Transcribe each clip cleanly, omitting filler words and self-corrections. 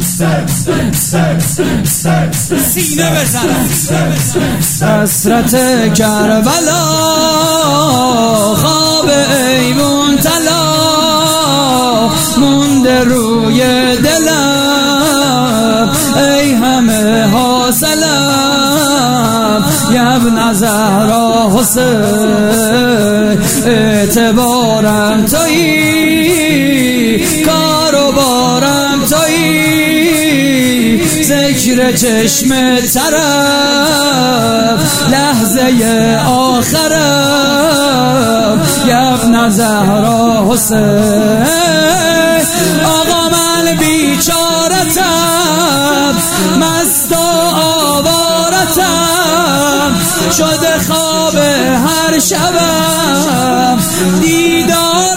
سینه بزنم. حسرت کربلا خواب ایمون طلا مونده روی دلم، ای همه حاصلم ابن زهرا حسین، اعتبارم تویی کار و بارم تویی، ذکر چشم طرف لحظه آخرم ابن زهرا حسین. آقا من بیچارتم مست و آوارتم، شده خواب هر شبم دیدار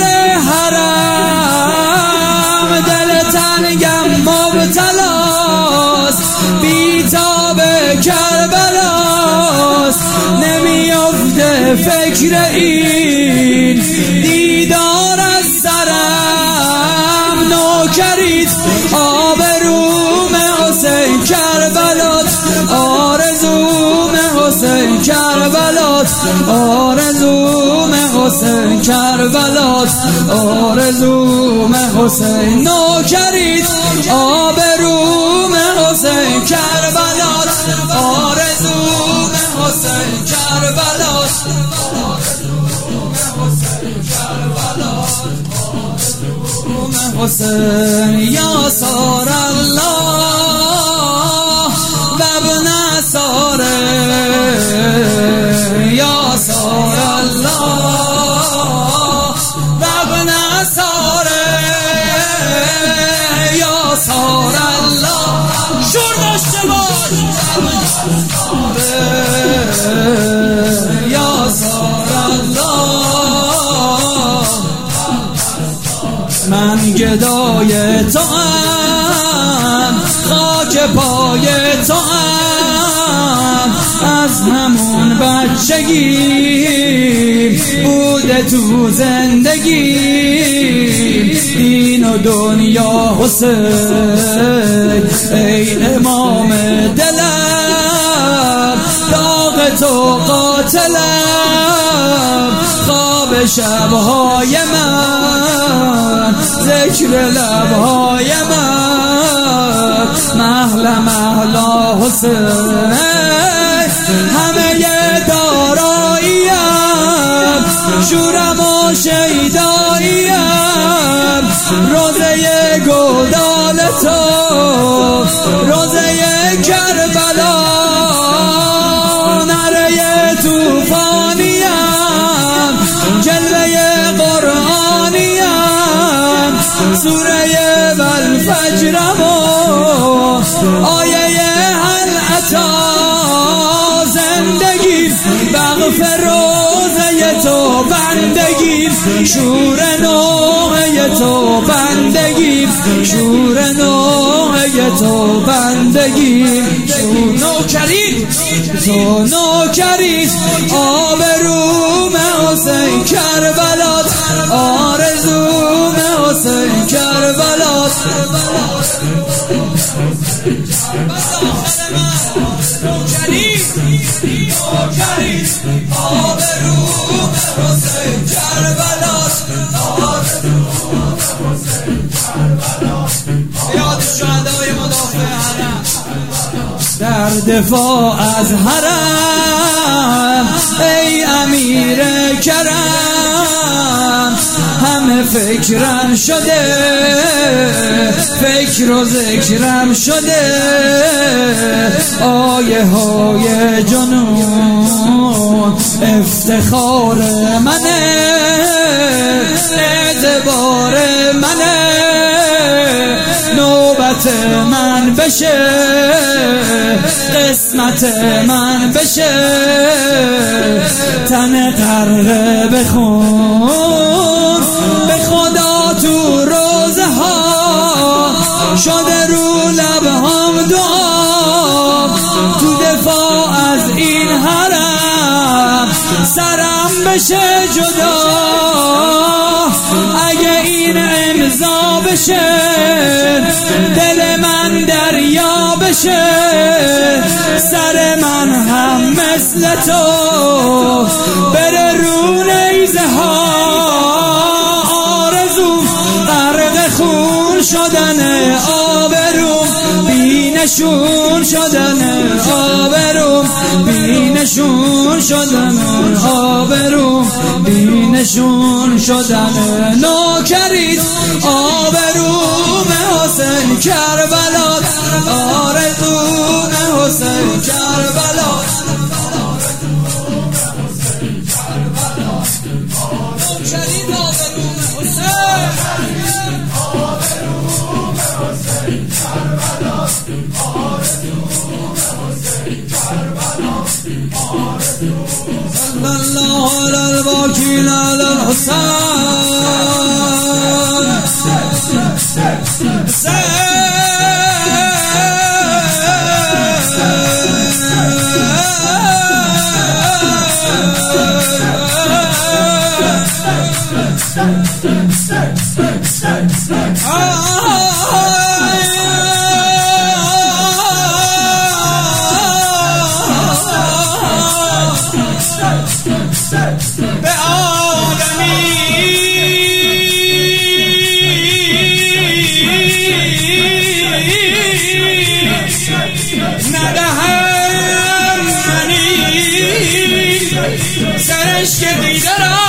حرم، دل تنگم مبتلاست بیتاب کربلاست، نمیافته فکر این دیدار از سرم، نوکریت آبروم حسین کربلات، آرزوم حسین کربلات، آرزوم حسین کربلات، آرزوم حسین، نوکریت آبروم حسین کربلات، آرزوم حسین کربلات، آرزوم حسین کربلات، آرزوم حسین. یا سار الله و ابن ساره، یا سار الله و ابن ساره، یا سار الله شور داشته باش، یا سار الله. من گدای تو ام، خاک پای تو ام، از همون بچگی بوده تو زندگی، دین و دنیا حسین، ای امام دلم، داغ تو قاتلم، خواب شبهای من، ذکر لبهای من، محل محلا حسین، همه داراییم، شورم و شیداییم، روزه گودال تو، روزه کربلا، نره توفانیم، جلوه قرآنیم، سوره والفجرم و آیه هل اتی، زندگی وقف روزه تو بندگی، شور نوحه تو بندگی، شور نوحه تو بندگی، نوکری تو نوکری، آبروم حسین کربلات، آرزوم حسین کربلات، نوکری آبروم حسین کربلات، آرزوم حسین کربلات. یاد شهدای مدافع حرم، در دفاع از حرم، ای امیر کرم، همه فکرم شده، فکر و ذکرم شده، آیه های جنون افتخار منه، اعتبار منه، نوبت من بشه، قسمت من بشه، تن غرق بخون به خدا تو روزه ها، شده رو لبهام دعا، تو دفاع از این حرم سرم بشه جدا، اگه این امضا بشه دل من تو بره رو نیزه ها، آرزوم غرق خون شدن، آبروم بی نشون شدن، آبروم بی نشون شدن، آبروم بی نشون شدن. نوکریت آبروم حسین کربلا، آرزوم حسین کربلا. نوکریت آبروم حسین، صلی الله علی الوکیل علی به آدمی ندهم منی سرش که دیده را،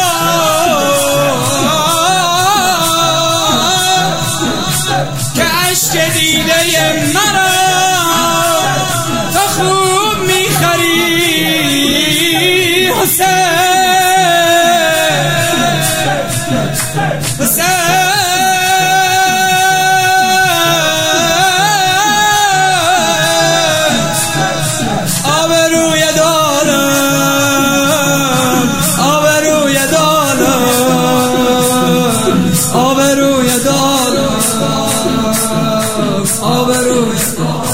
که عشق دیده مرا تو خوب میخری حسین. آبروی دارم، آبروی دارم، آبروی دارم، آبروی دارم.